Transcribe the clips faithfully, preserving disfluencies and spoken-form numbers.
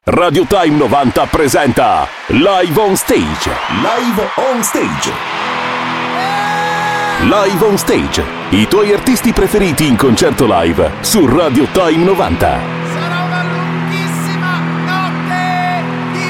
Radio Time novanta presenta Live on Stage. Live on Stage. Live on Stage. I tuoi artisti preferiti in concerto live su Radio Time novanta. Sarà una lunghissima notte di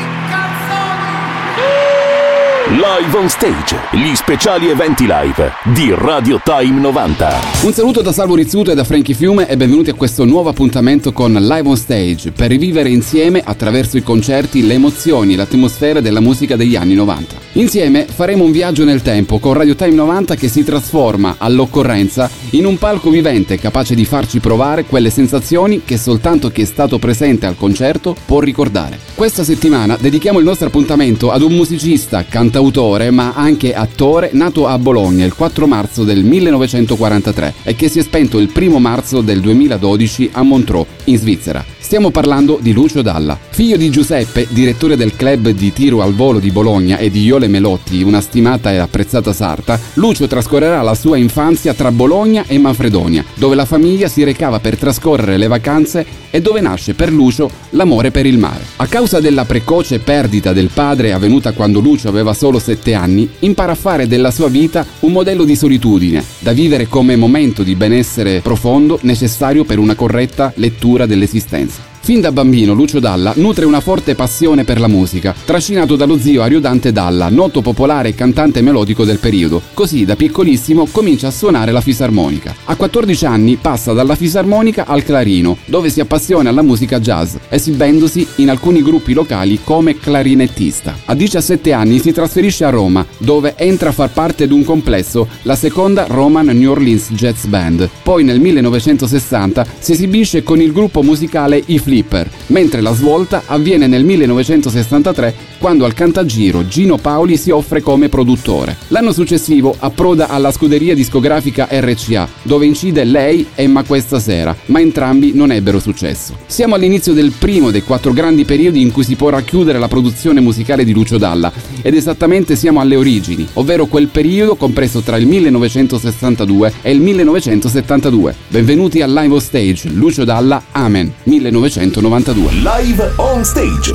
canzoni. Live on Stage. Gli speciali eventi live di Radio Time novanta. Un saluto da Salvo Rizzuto e da Frankie Fiume e benvenuti a questo nuovo appuntamento con Live on Stage per rivivere insieme attraverso i concerti le emozioni e l'atmosfera della musica degli anni novanta. Insieme faremo un viaggio nel tempo con Radio Time novanta che si trasforma all'occorrenza in un palco vivente capace di farci provare quelle sensazioni che soltanto chi è stato presente al concerto può ricordare. Questa settimana dedichiamo il nostro appuntamento ad un musicista, cantautore ma anche attore nato a Bologna il quattro marzo del millenovecentoquarantatré e che si è spento il primo marzo del duemiladodici a Montreux, in Svizzera. Stiamo parlando di Lucio Dalla. Figlio di Giuseppe, direttore del club di tiro al volo di Bologna, e di Iole Melotti, una stimata e apprezzata sarta, Lucio trascorrerà la sua infanzia tra Bologna e Manfredonia, dove la famiglia si recava per trascorrere le vacanze e dove nasce per Lucio l'amore per il mare. A causa della precoce perdita del padre avvenuta quando Lucio aveva solo sette anni, impara a fare della sua vita un modello di solitudine, da vivere come momento di benessere profondo necessario per una corretta lettura dell'esistenza. Fin da bambino Lucio Dalla nutre una forte passione per la musica, trascinato dallo zio Ariodante Dalla, noto popolare e cantante melodico del periodo. Così da piccolissimo comincia a suonare la fisarmonica. A quattordici anni passa dalla fisarmonica al clarino, dove si appassiona alla musica jazz, esibendosi in alcuni gruppi locali come clarinettista. A diciassette anni si trasferisce a Roma, dove entra a far parte di un complesso, la seconda Roman New Orleans Jazz Band. Poi nel millenovecentosessanta si esibisce con il gruppo musicale I Flipper, mentre la svolta avviene nel millenovecentosessantatré quando al Cantagiro Gino Paoli si offre come produttore. L'anno successivo approda alla scuderia discografica R C A, dove incide lei e Ma questa sera, ma entrambi non ebbero successo. Siamo all'inizio del primo dei quattro grandi periodi in cui si può racchiudere la produzione musicale di Lucio Dalla, ed esattamente siamo alle origini, ovvero quel periodo compreso tra il millenovecentosessantadue e il millenovecentosettantadue. Benvenuti al Live on Stage, Lucio Dalla, Amen, millenovecentonovantadue. Live on Stage.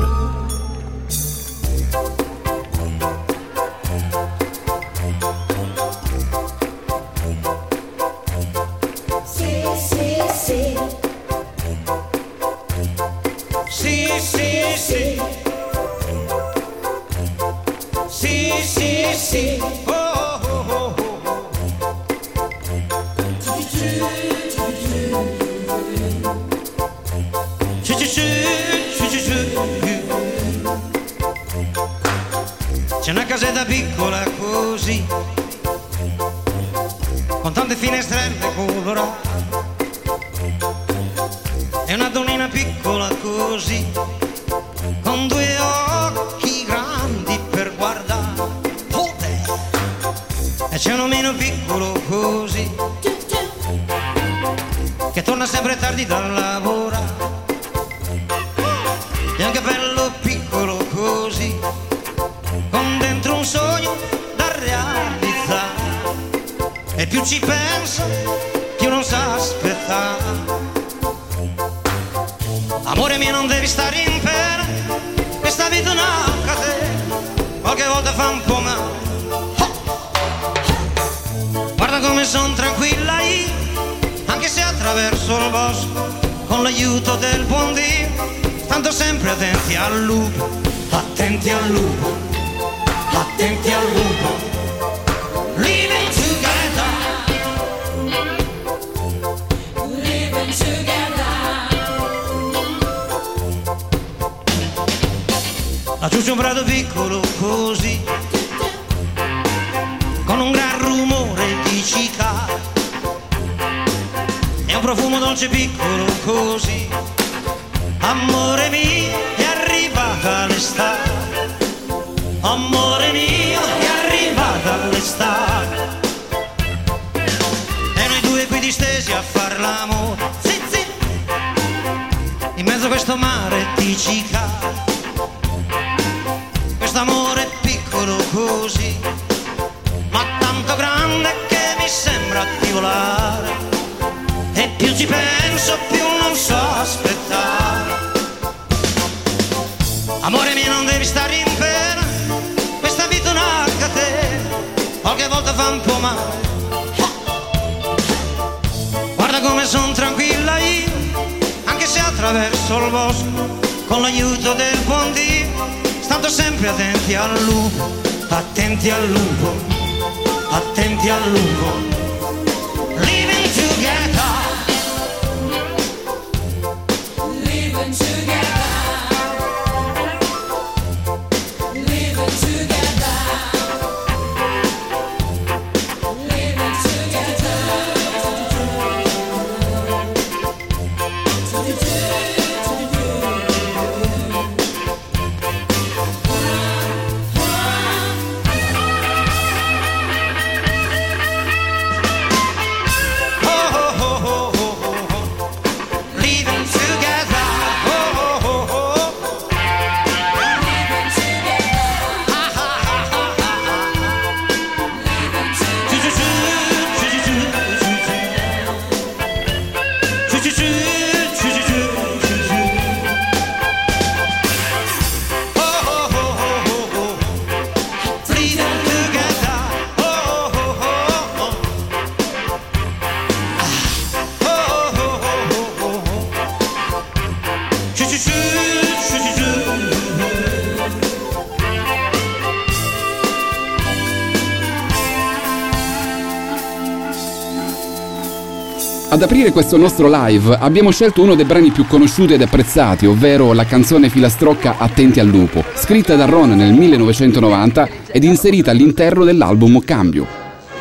C'è una casetta piccola così, con tante finestrelle colorate, e una donnina piccola così, con due occhi grandi per guardare. Oh, e c'è un omino piccolo così, che torna sempre tardi dal lavoro, e un capello piccolo così, con dentro un sogno da realizzare, e più ci penso più non sa aspettare. Amore mio, non devi stare in pena, questa vita è una catena, qualche volta fa un po' male. Guarda come son tranquilla io, anche se attraverso il bosco, con l'aiuto del buon Dio, stando sempre attenti al lupo, attenti al lupo, attenti al lupo. Living together, living together. Laggiù c'è un prato piccolo così, con un gran rumore di cicale, e un profumo dolce piccolo così. Amore mio, è arrivata l'estate. Amore mio, è arrivata l'estate, e noi due qui distesi a far l'amore, sì, sì, in mezzo a questo mare di cicale. Quest'amore piccolo così, ma tanto grande che mi sembra di volare, e più ci penso più non so aspettare. Amore mio, non devi stare in pena, questa vita è una catena, qualche volta fa un po' male. Guarda come son tranquilla io, anche se attraverso il bosco, con l'aiuto del buon Dio, stando sempre attenti al lupo, attenti al lupo, attenti al lupo. Living together, living together, living together, living together. Ad aprire questo nostro live abbiamo scelto uno dei brani più conosciuti ed apprezzati, ovvero la canzone filastrocca Attenti al lupo, scritta da Ron nel millenovecentonovanta ed inserita all'interno dell'album Cambio.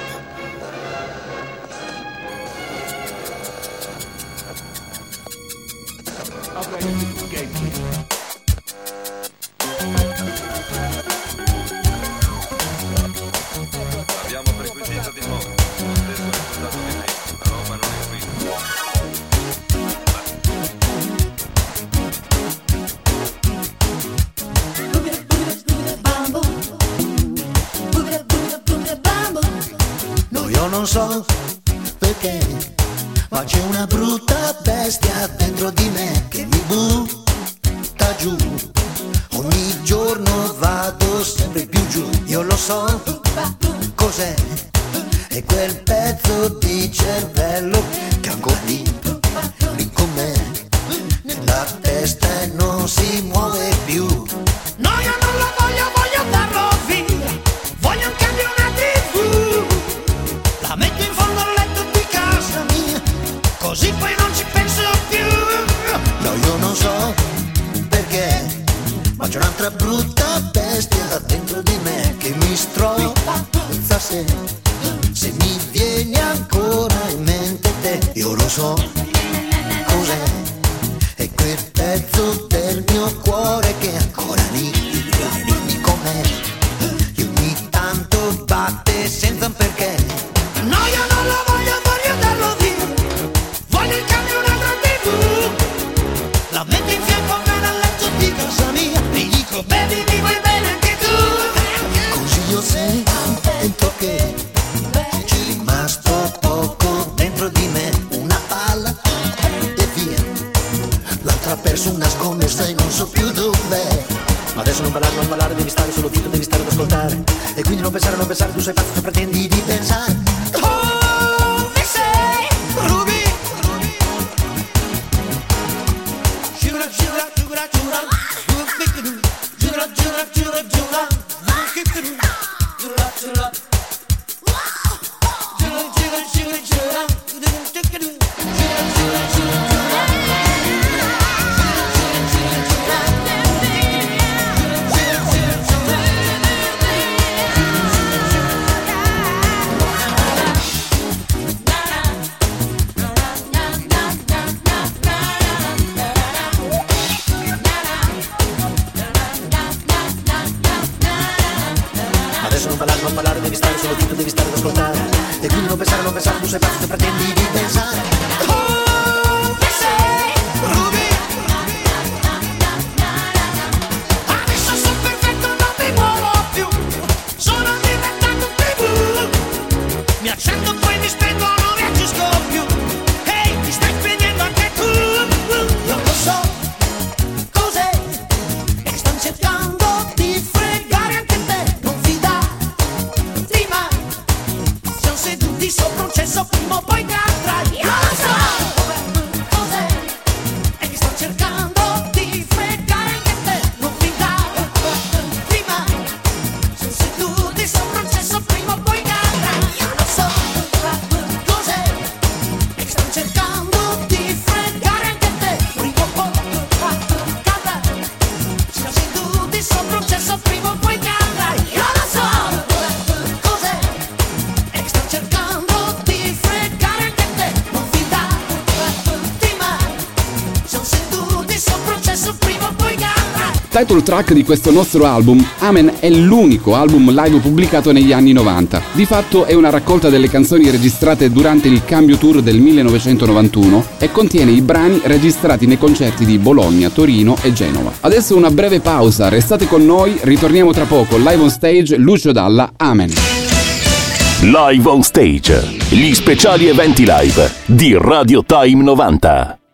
Non so perché, ma c'è una brutta bestia dentro di me che mi butta giù. Ogni giorno vado sempre più giù. Io lo so cos'è, è quel pezzo di cervello che ancora lì, lì con me, nella testa e non si muove più. No, io non lo voglio, voglio darlo via. Voglio un cambio, una tivù. La metto in fondo al letto di casa mia, così poi non ci penso più. No, io non so perché, ma c'è un'altra brutta bestia dentro di me che mi strozza se, se mi vieni ancora in mente te. Io lo so cos'è, è quel pezzo del mio cuore che è ancora lì, lì con me, che ogni tanto batte senza un perché. No, io non lo voglio, voglio darlo via. Voglio il cambio, un'altra tivù. La metto in fianco a me dal letto di casa mia. Mi dico, baby, mi vuoi bene anche tu. Così io sento che c'è rimasto poco dentro di me. Una palla e via. L'altra ha perso una scommessa e non so più dov'è. Ma adesso non parlare, non parlare, devi stare solo zitto, devi stare ad ascoltare. E quindi non pensare, non pensare, tu sei pazzo se pretendi di pensare. Come sei, Ruby? Giura, giura, giura, giura. Giura, giura, giura, giura. Giura, giura. Giura, giura, giura, giura. Giura, giura, giura. Adesso non parlare, non parlare, devi stare solo zitto, devi stare ad ascoltare. E quindi non pensare, non pensare, tu sei pazzo se pretendi di pensare. Come sei, Ruby? Adesso sono perfetto, non mi muovo più. Sono diventato tivù. Mi accendo, poi mi spengo, non reagisco più. Ehi, hey, mi stai spegnendo anche tu. Non lo so cos'è, è stanze Title track di questo nostro album, Amen è l'unico album live pubblicato negli anni novanta. Di fatto è una raccolta delle canzoni registrate durante il Cambio Tour del millenovecentonovantuno e contiene i brani registrati nei concerti di Bologna, Torino e Genova. Adesso una breve pausa, restate con noi, ritorniamo tra poco. Live on stage, Lucio Dalla, Amen. Live on stage, gli speciali eventi live di Radio Time novanta.